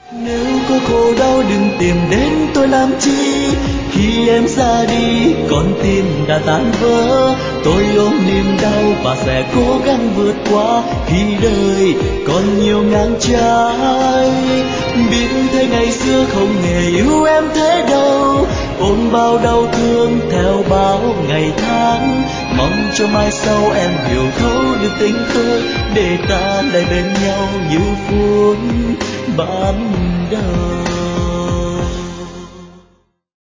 Nếu có khổ đau đừng tìm đến tôi làm chi, khi em ra đi con tim đã tan vỡ. Tôi ôm niềm đau và sẽ cố gắng vượt qua, khi đời còn nhiều ngang trái. Biết thế ngày xưa không hề yêu em thế đâu, ôm bao đau thương theo bao ngày tháng. Mong cho mai sau em hiểu thấu được tình tôi, để ta lại bên nhau như phút ban đầu.